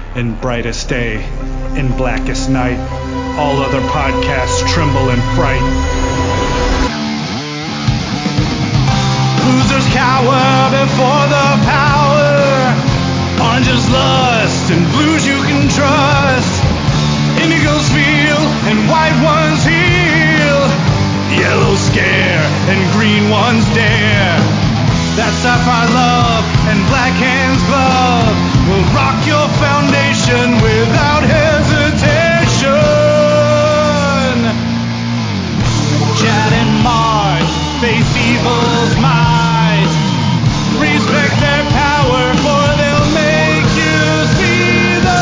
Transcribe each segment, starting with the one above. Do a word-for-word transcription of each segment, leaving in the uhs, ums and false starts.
in brightest day, in blackest night. All other podcasts tremble in fright. Losers cower before the power. Oranges lust and blues you can trust. Indigos feel and white ones heal. Yellows scare and green ones dare. That sapphire love and black hands glove will rock your foundation without hesitation. Chad and Marge face evil's might. Respect their power, for they'll make you see the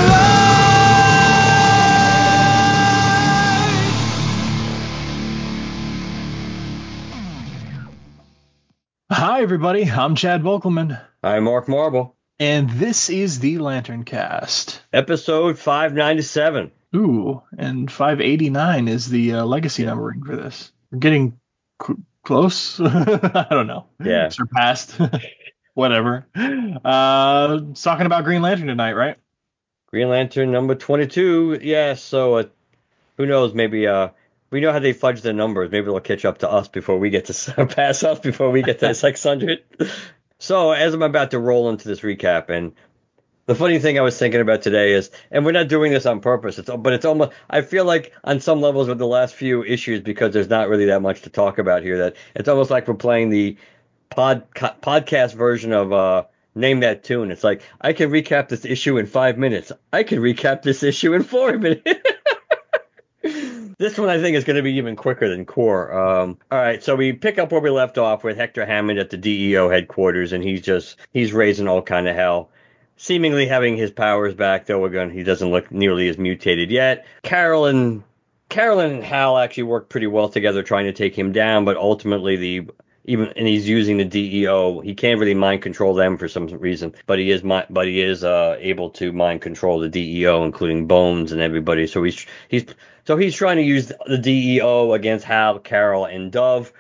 Hi, everybody. I'm Chad Vogelman. I'm Mark Marble. And this is the Lantern Cast. Episode five ninety-seven. Ooh, and five eighty-nine is the uh, legacy yeah. numbering for this. We're getting c- close. I don't know. Yeah. Surpassed. Whatever. Uh, talking about Green Lantern tonight, right? Green Lantern number twenty-two. Yeah, so uh, who knows? Maybe uh, we know how they fudge the numbers. Maybe they'll catch up to us before we get to pass us before we get to six hundred. So as I'm about to roll into this recap, and the funny thing I was thinking about today is, and we're not doing this on purpose, it's but it's almost, I feel like on some levels with the last few issues, because there's not really that much to talk about here, that it's almost like we're playing the pod podcast version of uh, Name That Tune. It's like, I can recap this issue in five minutes. I can recap this issue in four minutes. This one I think is going to be even quicker than Core. Um, all right, so we pick up where we left off with Hector Hammond at the D E O headquarters, and he's just he's raising all kind of hell, seemingly having his powers back. Though again, he doesn't look nearly as mutated yet. Carol and Carolyn and Hal actually work pretty well together, trying to take him down, but ultimately the even and he's using the D E O. He can't really mind control them for some reason, but he is but he is uh, able to mind control the D E O, including Bones and everybody. So he's he's so he's trying to use the D E O against Hal, Carol, and Dove.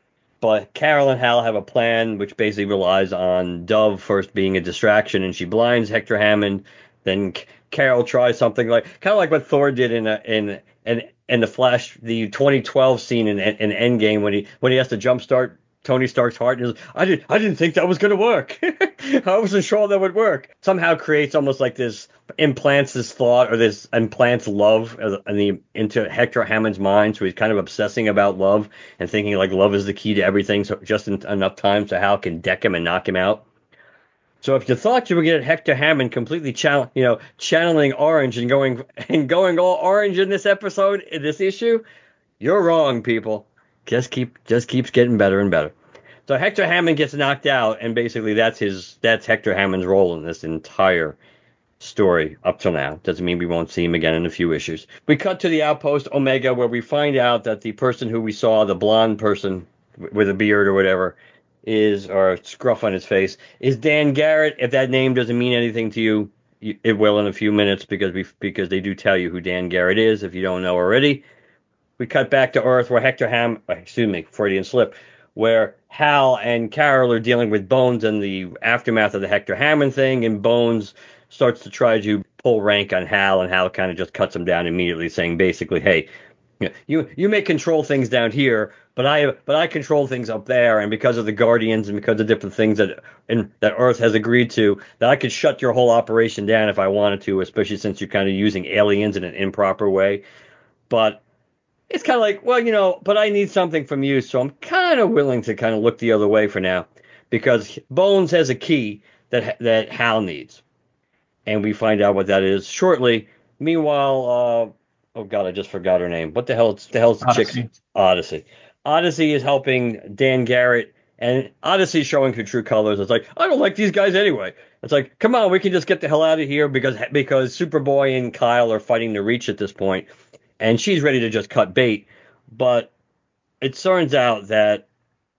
But Carol and Hal have a plan which basically relies on Dove first being a distraction, and she blinds Hector Hammond. Then Carol tries something like kind of like what Thor did in a, in in in the Flash, the twenty twelve scene in in Endgame when he when he has to jumpstart Tony Stark's heart. And I didn't I didn't think that was going to work. I wasn't sure that would work. Somehow creates almost like this, implants this thought or this implants love in the, into Hector Hammond's mind. So he's kind of obsessing about love and thinking like love is the key to everything. So just in, enough time so Hal can deck him and knock him out. So if you thought you were getting Hector Hammond completely channel, you know, channeling Orange and going and going all orange in this episode, in this issue, you're wrong, people. Just keep just keeps getting better and better. So Hector Hammond gets knocked out, and basically that's his that's Hector Hammond's role in this entire story up till now. Doesn't mean we won't see him again in a few issues. We cut to the Outpost Omega, where we find out that the person who we saw, the blonde person with a beard or whatever, is or scruff on his face, is Dan Garrett. If that name doesn't mean anything to you, it will in a few minutes, because we because they do tell you who Dan Garrett is if you don't know already. We cut back to Earth where Hector Ham, excuse me, Freudian slip, where Hal and Carol are dealing with Bones in the aftermath of the Hector Hammond thing, and Bones starts to try to pull rank on Hal, and Hal kind of just cuts him down immediately, saying basically, hey, you you may control things down here, but I but I control things up there, and because of the Guardians and because of different things that in, that Earth has agreed to, that I could shut your whole operation down if I wanted to, especially since you're kind of using aliens in an improper way. But it's kind of like, well, you know, but I need something from you, so I'm kind of willing to kind of look the other way for now, because Bones has a key that that Hal needs, and we find out what that is shortly. Meanwhile, uh, oh god, I just forgot her name. What the hell? The hell's the Odyssey. chick? Odyssey. Odyssey is helping Dan Garrett, and Odyssey showing her true colors. It's like, I don't like these guys anyway. It's like, come on, we can just get the hell out of here, because because Superboy and Kyle are fighting the Reach at this point. And she's ready to just cut bait. But it turns out that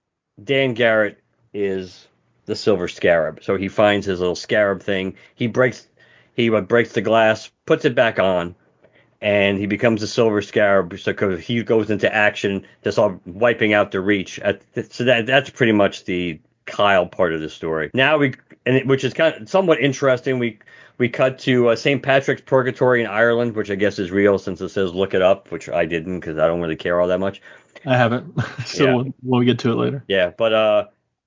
Dan Garrett is the Silver Scarab. So he finds his little scarab thing. He breaks he uh, breaks the glass, puts it back on, and he becomes the Silver Scarab. So he goes into action, just all wiping out the Reach. At, so that that's pretty much the Kyle part of the story. Now we, and it, which is kind of somewhat interesting. We we cut to uh, Saint Patrick's Purgatory in Ireland, which I guess is real since it says look it up, which I didn't because I don't really care all that much. I haven't, so Yeah. we'll, we'll get to it later. Yeah, but uh,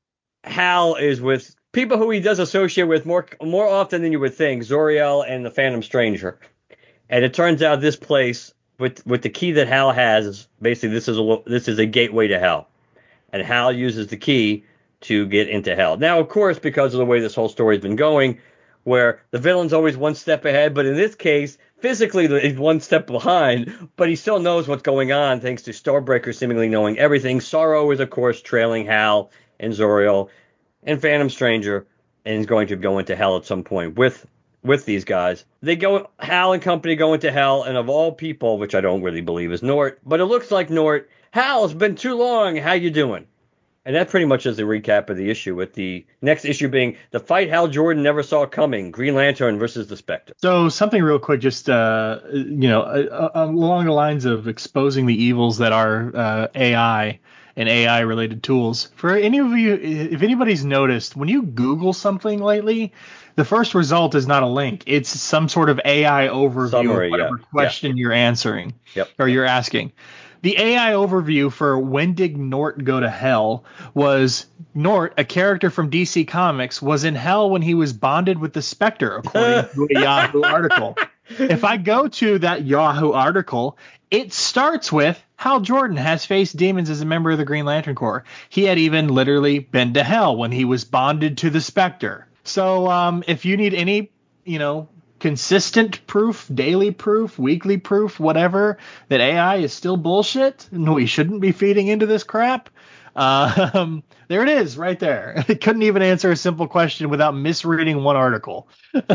Hal is with people who he does associate with more more often than you would think. Zoriel and the Phantom Stranger, and it turns out this place with with the key that Hal has is basically this is a this is a gateway to hell, and Hal uses the key to get into hell. Now, of course, because of the way this whole story's been going, where the villain's always one step ahead, but in this case, physically he's one step behind, but he still knows what's going on thanks to Starbreaker seemingly knowing everything. Sorrow is, of course, trailing Hal and Zoriel and Phantom Stranger, and is going to go into hell at some point with with these guys. They go, Hal and company go into hell, and of all people, which I don't really believe is Nort, but it looks like Nort. Hal, it's been too long. How you doing? And that pretty much is the recap of the issue, with the next issue being the fight Hal Jordan never saw coming, Green Lantern versus the Spectre. So something real quick, just uh, you know, uh, uh, along the lines of exposing the evils that are uh, A I and A I related tools. For any of you, if anybody's noticed, when you Google something lately, the first result is not a link. It's some sort of A I overview Summary, of whatever yeah. question Yeah. you're answering Yep. or you're asking. The A I overview for When Did Nort Go to Hell was Nort, a character from D C Comics, was in hell when he was bonded with the Spectre, according to a Yahoo article. If I go to that Yahoo article, it starts with Hal Jordan has faced demons as a member of the Green Lantern Corps. He had even literally been to hell when he was bonded to the Spectre. So um, if you need any, you know, consistent proof, daily proof, weekly proof, whatever, that A I is still bullshit and we shouldn't be feeding into this crap, uh, um, there it is right there. It couldn't even answer a simple question without misreading one article.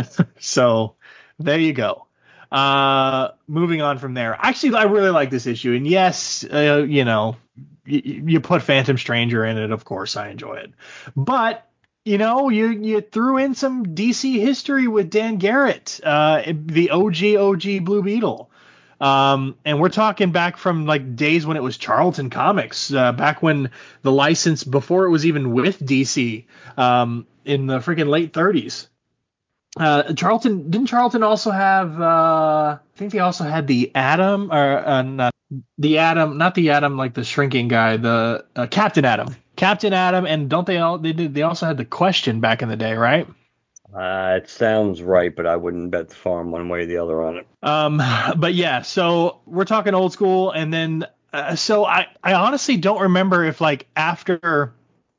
So there you go. Uh, moving on from there. Actually, I really like this issue. And yes, uh, you know, y- you put Phantom Stranger in it. Of course, I enjoy it. But you know, you you threw in some D C history with Dan Garrett, uh, the O G O G Blue Beetle. Um, and we're talking back from like days when it was Charlton Comics, uh, back when the license, before it was even with D C, um, in the freaking late thirties. Uh, Charlton, didn't Charlton also have, uh, I think they also had the Atom, or uh, not the Atom, not the Atom, like the shrinking guy, the uh, Captain Atom. Captain Atom, and don't they all? They did. They also had the Question back in the day, right? Uh, it sounds right, but I wouldn't bet the farm one way or the other on it. Um, but yeah, so we're talking old school, and then uh, so I, I honestly don't remember if like after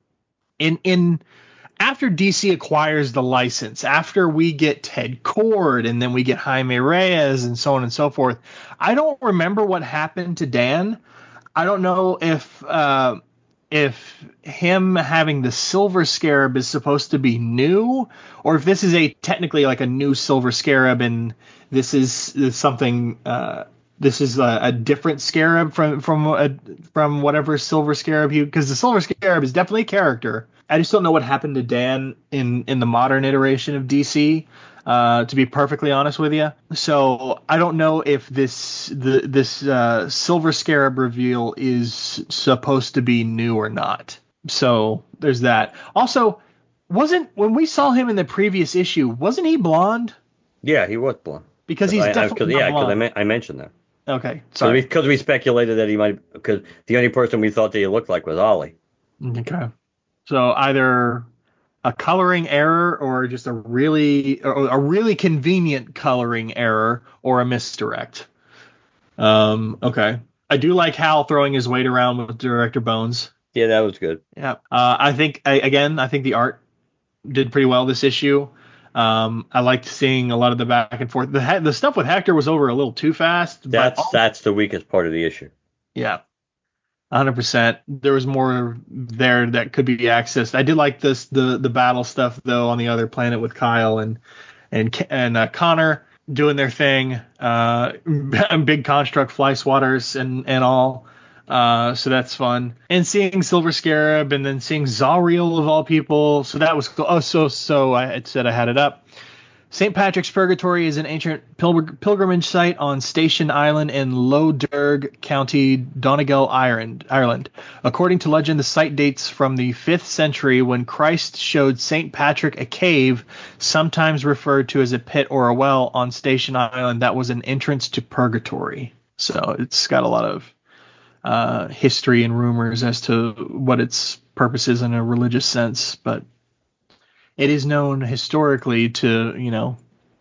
in in after D C acquires the license, after we get Ted Kord, and then we get Jaime Reyes, and so on and so forth. I don't remember what happened to Dan. I don't know if. Uh, if him having the Silver Scarab is supposed to be new, or if this is a technically like a new Silver Scarab and this is, is something uh, this is a, a different Scarab from from a, from whatever Silver Scarab he, because the Silver Scarab is definitely a character. I just don't know what happened to Dan in in the modern iteration of D C. Uh, to be perfectly honest with you, so I don't know if this the this uh, Silver Scarab reveal is supposed to be new or not. So there's that. Also, wasn't when we saw him in the previous issue, wasn't he blonde? Yeah, he was blonde. Because he's I, definitely I, not yeah, because I, blonde. me- I mentioned that. Okay, sorry. Because we, we speculated that he might, because the only person we thought that he looked like was Ollie. Okay, so either a coloring error or just a really or a really convenient coloring error or a misdirect. Um, okay. I do like Hal throwing his weight around with Director Bones. Yeah, that was good. Yeah. Uh, I think I, again, I think the art did pretty well this issue. Um, I liked seeing a lot of the back and forth. The the stuff with Hector was over a little too fast. That's but that's the weakest part of the issue. Yeah. one hundred percent. There was more there that could be accessed. I did like this the the battle stuff though on the other planet with Kyle and and and uh, Connor doing their thing. Uh, big construct fly swatters and and all. Uh, so that's fun. And seeing Silver Scarab and then seeing Zariel of all people. So that was cool. Oh, so so I had said I had it up. Saint Patrick's Purgatory is an ancient pilgr- pilgrimage site on Station Island in Low Derg, County Donegal, Ireland. Ireland. According to legend, the site dates from the fifth century when Christ showed Saint Patrick a cave, sometimes referred to as a pit or a well, on Station Island that was an entrance to purgatory. So it's got a lot of uh, history and rumors as to what its purpose is in a religious sense, but it is known historically to, you know,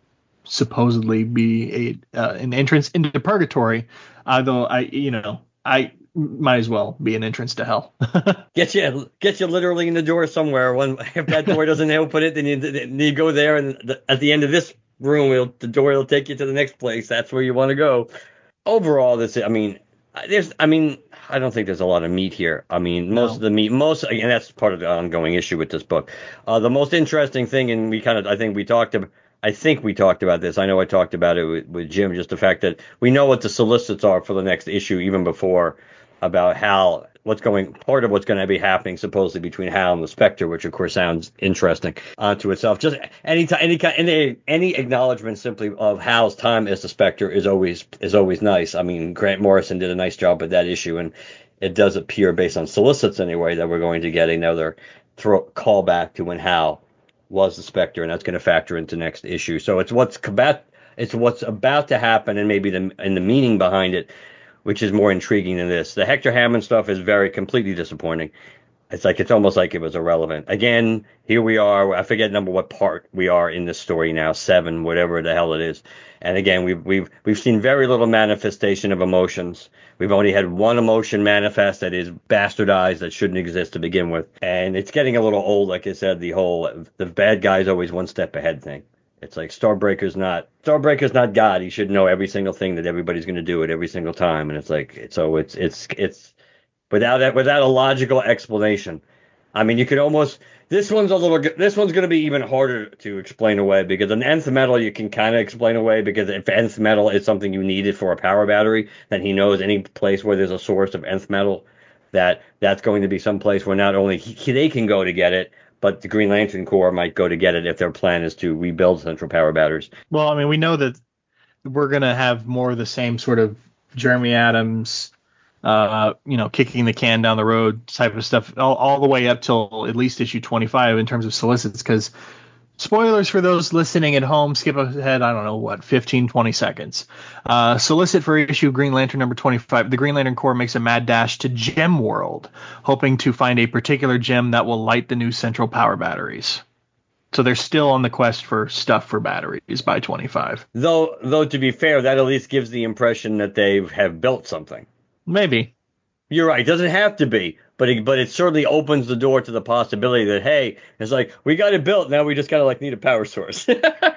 supposedly be a uh, an entrance into purgatory, although I, you know, I might as well be an entrance to hell. Get you, get you literally in the door somewhere. When if that door doesn't open it, then you, then you go there, and the, at the end of this room, it'll, the door will take you to the next place. That's where you want to go. Overall, this, I mean, there's, I mean, I don't think there's a lot of meat here. I mean, most No. of the meat, most, and that's part of the ongoing issue with this book. Uh, the most interesting thing, and we kind of, I think we talked about, I think we talked about this. I know I talked about it with, with Jim, just the fact that we know what the solicits are for the next issue, even before, about Hal, what's going, part of what's going to be happening supposedly between Hal and the Spectre, which of course sounds interesting unto itself. Just any time, any kind, any, any acknowledgement simply of Hal's time as the Spectre is always, is always nice. I mean, Grant Morrison did a nice job with that issue, and it does appear, based on solicits anyway, that we're going to get another throw, callback to when Hal was the Spectre, and that's going to factor into next issue. So it's what's about, it's what's about to happen, and maybe the, and the meaning behind it, which is more intriguing than this. The Hector Hammond stuff is very completely disappointing. It's like, it's almost like it was irrelevant. Again, here we are. I forget number what part we are in this story now, seven, whatever the hell it is. And again, we've we've we've seen very little manifestation of emotions. We've only had one emotion manifest that is bastardized, that shouldn't exist to begin with. And it's getting a little old, like I said, the whole the bad guy's always one step ahead thing. It's like Starbreaker's not Starbreaker's not God. He should know every single thing that everybody's going to do at every single time. And it's like, so it's it's it's without that without a logical explanation. I mean, you could almost, this one's a little, this one's going to be even harder to explain away, because an nth metal you can kind of explain away, because if nth metal is something you needed for a power battery, then he knows any place where there's a source of nth metal, that that's going to be some place where not only he, they can go to get it, but the Green Lantern Corps might go to get it if their plan is to rebuild central power batteries. Well, I mean, we know that we're going to have more of the same sort of Jeremy Adams, uh, you know, kicking the can down the road type of stuff, all, all the way up till at least issue twenty-five in terms of solicits, because spoilers for those listening at home, skip ahead, I don't know, what, fifteen, twenty seconds. Uh, solicit for issue Green Lantern number twenty-five. The Green Lantern Corps makes a mad dash to Gem World, hoping to find a particular gem that will light the new central power batteries. So they're still on the quest for stuff for batteries by twenty-five. Though, though to be fair, that at least gives the impression that they have built something. Maybe. You're right. It doesn't have to be, but it, but it certainly opens the door to the possibility that, hey, it's like, we got it built. Now we just kind of like need a power source.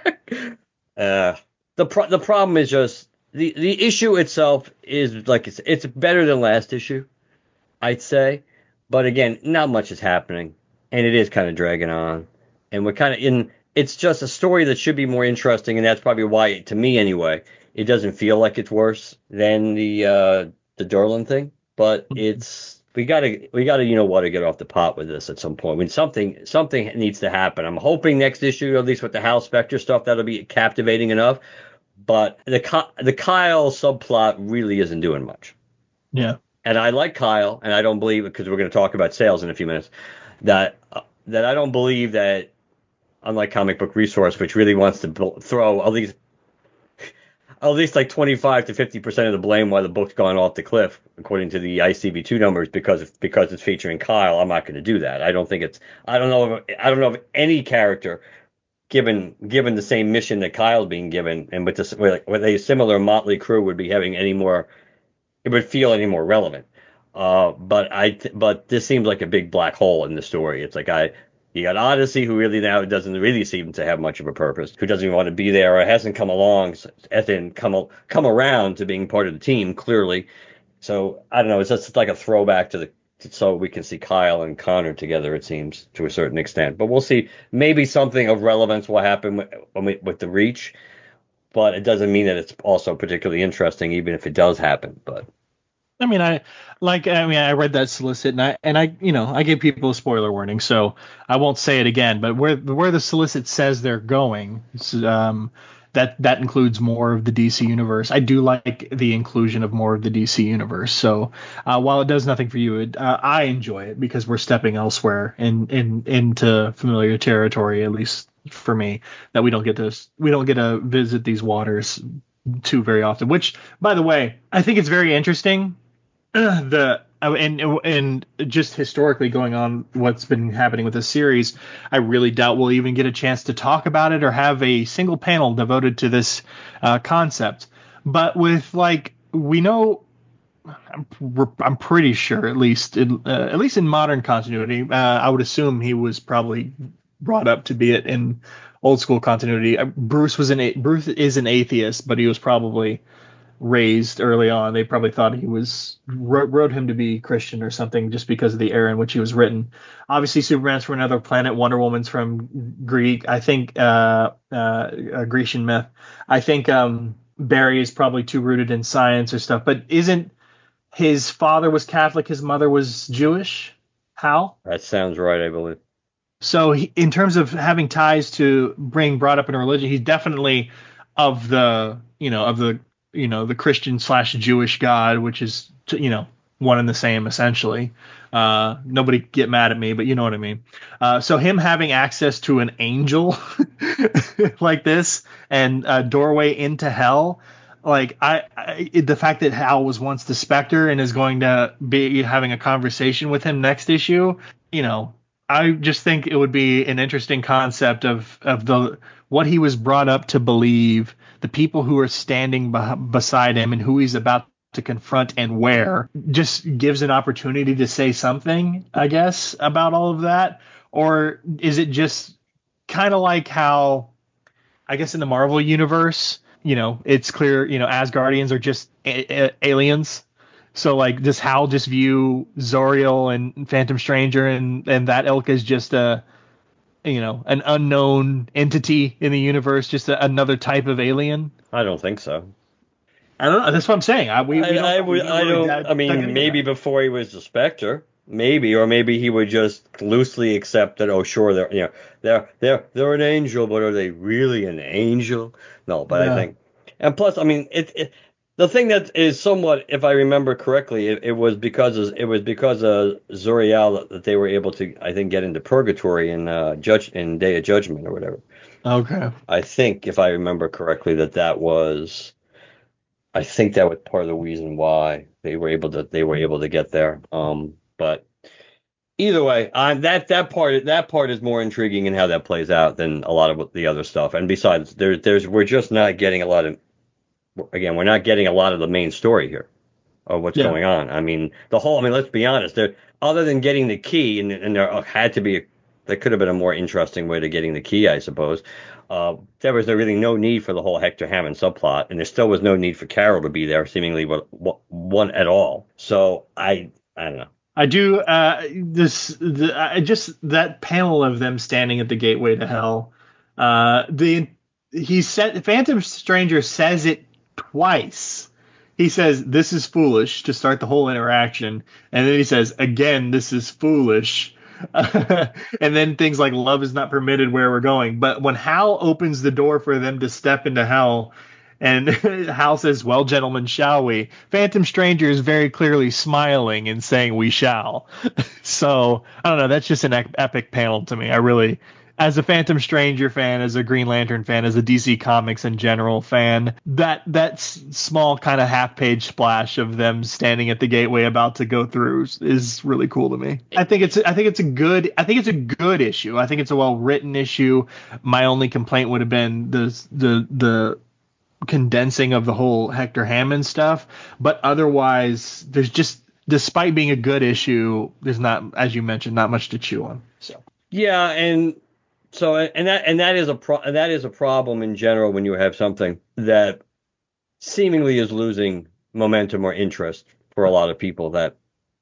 uh, the pro- the problem is just the, the issue itself is like, it's, it's better than last issue, I'd say. But again, not much is happening, and it is kind of dragging on. And we're kind of in, it's just a story that should be more interesting. And that's probably why, to me anyway, it doesn't feel like it's worse than the, uh, the Durlin thing. But it's, we gotta, we gotta, you know what, to get off the pot with this at some point. I mean, something, something needs to happen. I'm hoping next issue, at least with the Hal Spectre stuff, that'll be captivating enough. But the the Kyle subplot really isn't doing much. Yeah. And I like Kyle, and I don't believe, because we're going to talk about sales in a few minutes, that uh, that I don't believe that, unlike Comic Book Resource, which really wants to build, throw at least at least like twenty-five to fifty percent of the blame why the book's gone off the cliff, according to the I C B two numbers, because it's, because it's featuring Kyle. I'm not going to do that. I don't think it's, I don't know if, I don't know if any character, given given the same mission that Kyle's being given, and with this, with, with a similar motley crew, would be having any more, it would feel any more relevant. Uh, but I, but this seems like a big black hole in the story. It's like, I, you got Odyssey, who really now doesn't really seem to have much of a purpose, who doesn't even want to be there, or hasn't come along, hasn't come come around to being part of the team, clearly. So I don't know. It's just like a throwback to the, so we can see Kyle and Connor together, it seems, to a certain extent. But we'll see. Maybe something of relevance will happen with, with the Reach, but it doesn't mean that it's also particularly interesting, even if it does happen. But I mean, I like. I mean, I read that solicit, and I and I, you know, I gave people a spoiler warning, so I won't say it again. But where where the solicit says they're going, um, that that includes more of the D C universe. I do like the inclusion of more of the D C universe. So uh, while it does nothing for you, it, uh, I enjoy it because we're stepping elsewhere in in into familiar territory, at least for me, that we don't get to we don't get to visit these waters too very often. Which, by the way, I think it's very interesting the and and just historically going on what's been happening with this series, I really doubt we'll even get a chance to talk about it or have a single panel devoted to this uh, concept. But with like we know, I'm, I'm pretty sure at least in, uh, at least in modern continuity, uh, I would assume he was probably brought up to be it in old school continuity. Uh, Bruce was an Bruce is an atheist, but he was probably raised early on. They probably thought he was wrote, wrote him to be Christian or something just because of the era in which he was written. Obviously, Superman's from another planet. Wonder Woman's from Greek. I think uh, uh, uh, Grecian myth. I think um, Barry is probably too rooted in science or stuff. But isn't his father was Catholic? His mother was Jewish. Hal? That sounds right, I believe. So he, in terms of having ties to being brought up in a religion, he's definitely of the you know of the you know the Christian slash Jewish God, which is you know one and the same essentially. Uh, nobody get mad at me, but you know what I mean. Uh, so him having access to an angel like this and a doorway into hell, like I, I the fact that Hal was once the Spectre and is going to be having a conversation with him next issue, you know. I just think it would be an interesting concept of of the what he was brought up to believe, the people who are standing beh- beside him, and who he's about to confront and where. Just gives an opportunity to say something, I guess, about all of that. Or is it just kind of like how, I guess, in the Marvel universe, you know, it's clear, you know, Asgardians are just a- a- aliens. So like, does Hal just view Zoriel and Phantom Stranger and and that ilk as just a, you know, an unknown entity in the universe, just a, another type of alien? I don't think so. I don't know. That's what I'm saying. I, we, we I, don't I know. We would. never I really don't. dug- I dug mean, into maybe that. before he was the Spectre, maybe, or maybe he would just loosely accept that. Oh, sure, they're you know they're they're they're an angel, but are they really an angel? No, but I Yeah. think, and plus, I mean, it. it the thing that is somewhat, if I remember correctly, it, it was because of, it was because of Zoriel that, that they were able to, I think, get into purgatory in uh, judge in Day of Judgment or whatever. Okay. I think, if I remember correctly, that that was. I think that was part of the reason why they were able to they were able to get there. Um, but either way, uh, that that part that part is more intriguing in how that plays out than a lot of the other stuff. And besides, there, there's we're just not getting a lot of again we're not getting a lot of the main story here of what's Yeah. going on. I mean, the whole. I mean, let's be honest. There, other than getting the key, and, and there had to be a, there could have been a more interesting way to getting the key, I suppose. Uh, there was really no need for the whole Hector Hammond subplot, and there still was no need for Carol to be there, seemingly one at all. So I, I don't know. I do. Uh, this. The, I just that panel of them standing at the gateway to hell. Uh, the he said Phantom Stranger says it twice. He says this is foolish to start the whole interaction, and then he says again this is foolish. And then things like love is not permitted where we're going. But when Hal opens the door for them to step into hell, and Hal says, well, gentlemen, shall we? Phantom Stranger is very clearly smiling and saying we shall. So I don't know. That's just an epic panel to me. I really, as a Phantom Stranger fan, as a Green Lantern fan, as a D C Comics in general fan, that that small kind of half page splash of them standing at the gateway about to go through is really cool to me. I think it's I think it's a good I think it's a good issue. I think it's a well written issue. My only complaint would have been the the the condensing of the whole Hector Hammond stuff, but otherwise there's just, despite being a good issue, there's not, as you mentioned, not much to chew on. So Yeah, and so and that and that is a pro- that is a problem in general when you have something that seemingly is losing momentum or interest for a lot of people that,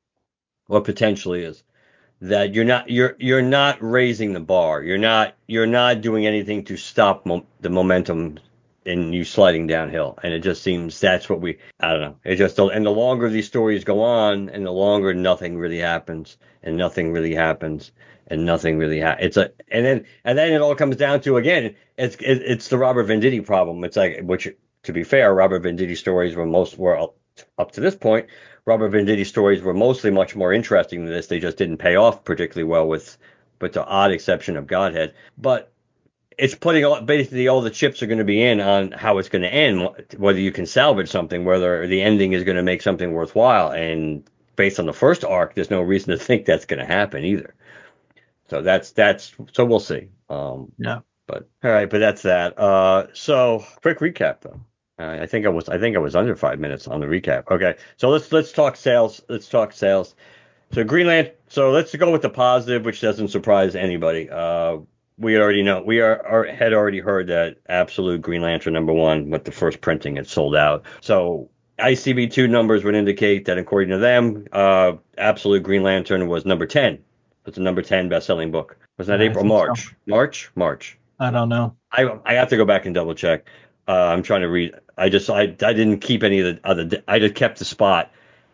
or potentially is, that you're not you're you're not raising the bar. You're not you're not doing anything to stop mo- the momentum and you sliding downhill. And it just seems that's what we, I don't know. It just, and the longer these stories go on, and the longer nothing really happens, and nothing really happens, and nothing really happens. It's a, and then, and then it all comes down to, again, it's, it, it's the Robert Venditti problem. It's like, which, to be fair, Robert Venditti stories were most, were up, up to this point, Robert Venditti stories were mostly much more interesting than this. They just didn't pay off particularly well, with, with the odd exception of Godhead. But it's putting all, basically all the chips are going to be in on how it's going to end, whether you can salvage something, whether the ending is going to make something worthwhile. And based on the first arc, there's no reason to think that's going to happen either. So that's, that's, so we'll see. Um, yeah. But all right, but that's that. Uh, so quick recap though. Uh, I think I was I think I was under five minutes on the recap. Okay, so let's let's talk sales. Let's talk sales. So Green Lantern. So let's go with the positive, which doesn't surprise anybody. Uh, we already know we are, are had already heard that Absolute Green Lantern number one with the first printing had sold out. So I C B two numbers would indicate that according to them, uh, Absolute Green Lantern was number ten. It's a number ten best-selling book. Was that I April, think March, so. March, March? I don't know. I I have to go back and double check. Uh, I'm trying to read. I just I I didn't keep any of the other. I just kept the spot.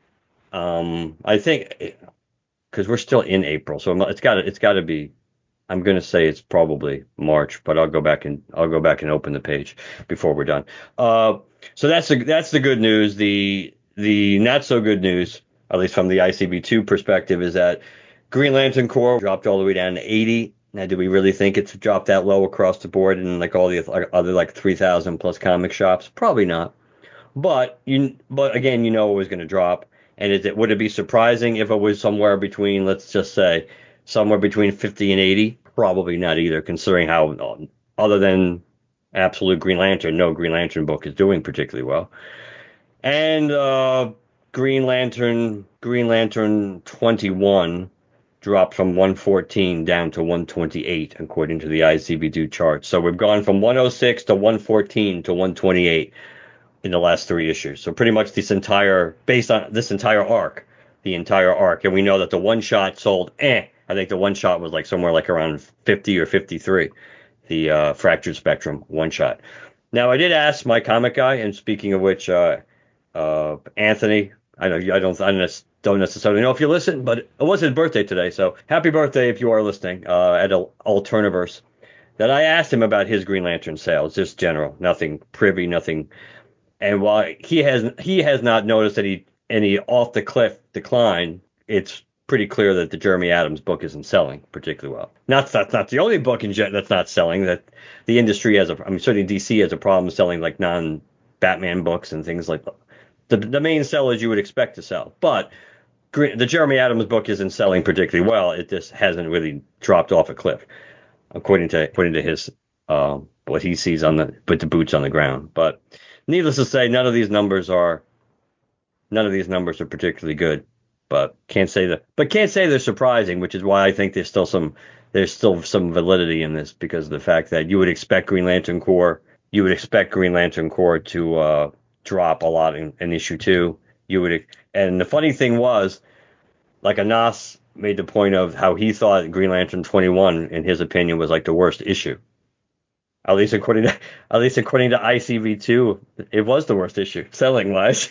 Um, I think because we're still in April, so it's got to it's got to be. I'm gonna say it's probably March, but I'll go back and I'll go back and open the page before we're done. Uh, so that's the that's the good news. The the not so good news, at least from the I C B two perspective, is that Green Lantern Corps dropped all the way down to eighty. Now, do we really think it's dropped that low across the board in like all the other like three thousand plus comic shops? Probably not. But you, but again, you know it was going to drop. And is it would it be surprising if it was somewhere between, let's just say, somewhere between fifty and eighty? Probably not either, considering how, other than Absolute Green Lantern, no Green Lantern book is doing particularly well. And uh, Green Lantern, Green Lantern twenty-one. Dropped from one fourteen down to one twenty-eight, according to the I C B two chart. So we've gone from one oh six to one fourteen to one twenty-eight in the last three issues. So pretty much this entire, based on this entire arc, the entire arc. And we know that the one shot sold, eh, I think the one shot was like somewhere like around fifty or fifty-three, the uh, Fractured Spectrum one shot. Now, I did ask my comic guy, and speaking of which, uh, uh, Anthony, I know I don't, I don't necessarily know if you listen, but it was his birthday today, so happy birthday if you are listening uh, at Alterniverse. That I asked him about his Green Lantern sales, just general, nothing privy, nothing. And while he has he has not noticed any any off the cliff decline, it's pretty clear that the Jeremy Adams book isn't selling particularly well. Not that's not the only book in Jet that's not selling. That the industry has a, I mean, certainly D C has a problem selling like non-Batman books and things like that. The, the main sellers you would expect to sell. But the Jeremy Adams book isn't selling particularly well. It just hasn't really dropped off a cliff, according to according to his um, what he sees on the with the boots on the ground. But needless to say, none of these numbers are none of these numbers are particularly good. But can't say that. But can't say they're surprising, which is why I think there's still some there's still some validity in this, because of the fact that you would expect Green Lantern Corps you would expect Green Lantern Corps to uh, drop a lot in, in issue two. You would, and the funny thing was, like Anas made the point of how he thought Green Lantern twenty-one, in his opinion, was like the worst issue. At least according to, at least according to I C V two, it was the worst issue selling wise.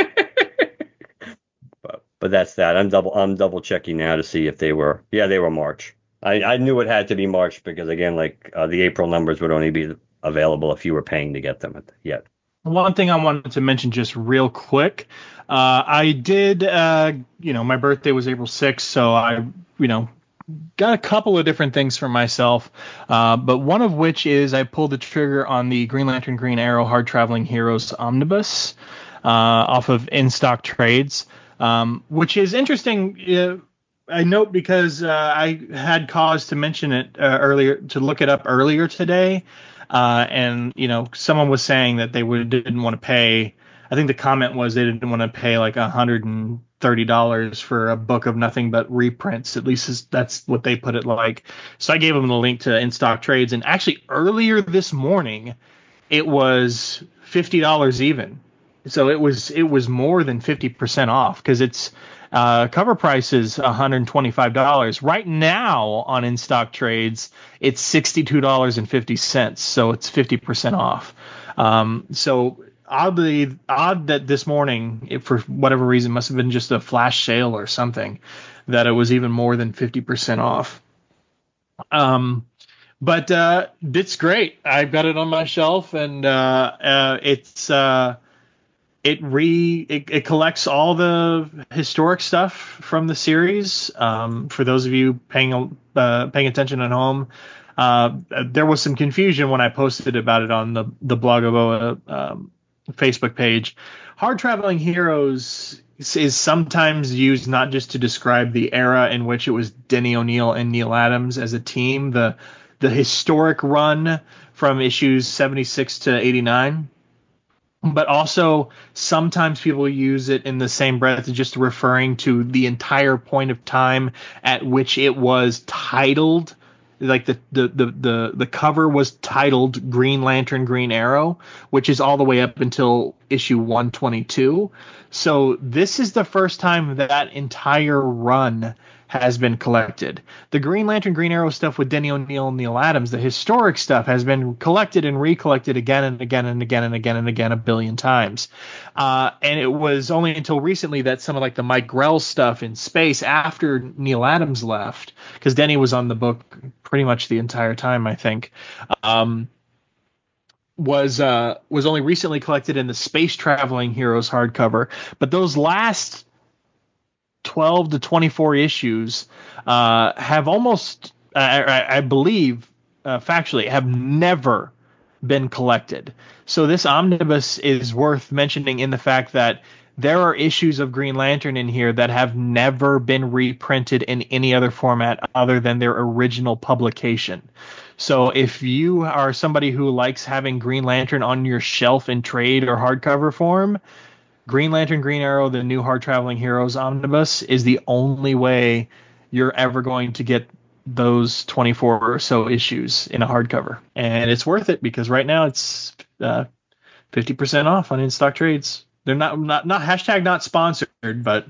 but but that's that. I'm double I'm double checking now to see if they were. Yeah, they were March. I, I knew it had to be March because again, like uh, the April numbers would only be available if you were paying to get them yet. One thing I wanted to mention just real quick, uh, I did, uh, you know, my birthday was April sixth, so I, you know, got a couple of different things for myself, uh, but one of which is I pulled the trigger on the Green Lantern Green Arrow Hard Traveling Heroes Omnibus uh, off of In Stock Trades, um, which is interesting. Uh, I note because uh, I had cause to mention it uh, earlier, to look it up earlier today. Uh, and, you know, someone was saying that they would, didn't want to pay. I think the comment was they didn't want to pay like one hundred thirty dollars for a book of nothing but reprints. At least that's what they put it like. So I gave them the link to In Stock Trades. And actually earlier this morning, it was fifty dollars even. So it was it was more than fifty percent off, because it's Uh, cover price is one hundred twenty-five dollars. Right now on In Stock Trades, it's sixty-two dollars and fifty cents, so it's fifty percent off. Um, so oddly, odd that this morning, if for whatever reason, must have been just a flash sale or something, that it was even more than fifty percent off. Um, but uh, it's great. I've got it on my shelf, and uh, uh, it's uh, it re it, it collects all the historic stuff from the series. Um, for those of you paying uh, paying attention at home, uh, there was some confusion when I posted about it on the the Blog of Oa um, Facebook page. Hard Traveling Heroes is sometimes used not just to describe the era in which it was Denny O'Neil and Neil Adams as a team, the the historic run from issues seventy-six to eighty-nine, but also sometimes people use it in the same breath as just referring to the entire point of time at which it was titled. Like the, the, the, the, the cover was titled Green Lantern, Green Arrow, which is all the way up until issue one twenty-two. So this is the first time that, that entire run has been collected. The Green Lantern, Green Arrow stuff with Denny O'Neil and Neil Adams, the historic stuff, has been collected and recollected again and again and again and again and again a billion times. Uh, and it was only until recently that some of like the Mike Grell stuff in space after Neil Adams left, because Denny was on the book pretty much the entire time, I think, um, was uh, was only recently collected in the Space Traveling Heroes hardcover. But those last twelve to twenty-four issues uh, have almost, uh, I, I believe, uh, factually, have never been collected. So this omnibus is worth mentioning in the fact that there are issues of Green Lantern in here that have never been reprinted in any other format other than their original publication. So if you are somebody who likes having Green Lantern on your shelf in trade or hardcover form, Green Lantern, Green Arrow, the new Hard Traveling Heroes omnibus is the only way you're ever going to get those twenty-four or so issues in a hardcover. And it's worth it because right now it's uh, fifty percent off on In Stock Trades. They're not, not, not hashtag not sponsored, but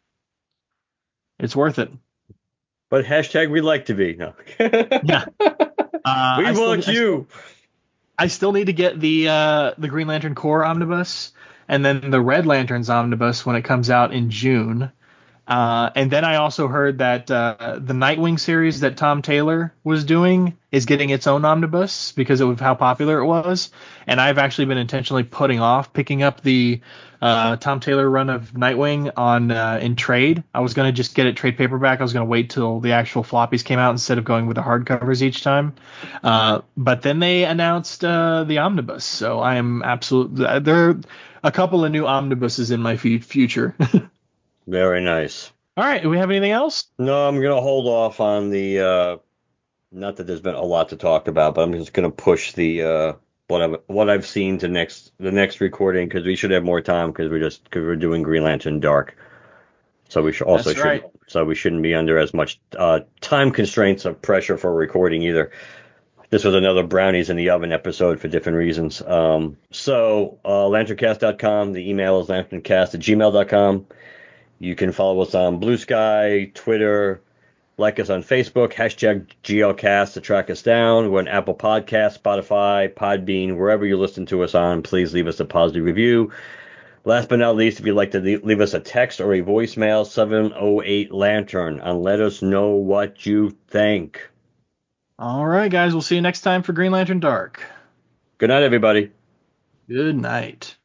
it's worth it. But hashtag we like to be. No. Yeah. Uh, we I want still, you. I still, I still need to get the uh, the Green Lantern Corps omnibus, and then the Red Lanterns omnibus when it comes out in June. Uh, and then I also heard that uh, the Nightwing series that Tom Taylor was doing is getting its own omnibus because of how popular it was. And I've actually been intentionally putting off picking up the uh, Tom Taylor run of Nightwing on uh, in trade. I was going to just get it trade paperback. I was going to wait till the actual floppies came out instead of going with the hardcovers each time. Uh, but then they announced uh, the omnibus. So I am absolutely – there are a couple of new omnibuses in my future. Very nice. All right. Do we have anything else? No, I'm going to hold off on the, uh, not that there's been a lot to talk about, but I'm just going to push the, uh, what I've, what I've seen to next, the next recording, because we should have more time because we're just, because we're doing Green Lantern Dark. So we should also That's should, right. so we shouldn't be under as much, uh, time constraints of pressure for recording either. This was another brownies in the oven episode for different reasons. Um, so, uh, lanterncast dot com, the email is lanterncast at gmail dot com. You can follow us on Blue Sky, Twitter, like us on Facebook, hashtag G L cast to track us down. We're on Apple Podcasts, Spotify, Podbean, wherever you listen to us on. Please leave us a positive review. Last but not least, if you'd like to leave us a text or a voicemail, seven oh eight Lantern, and let us know what you think. All right, guys. We'll see you next time for Green Lantern Dark. Good night, everybody. Good night.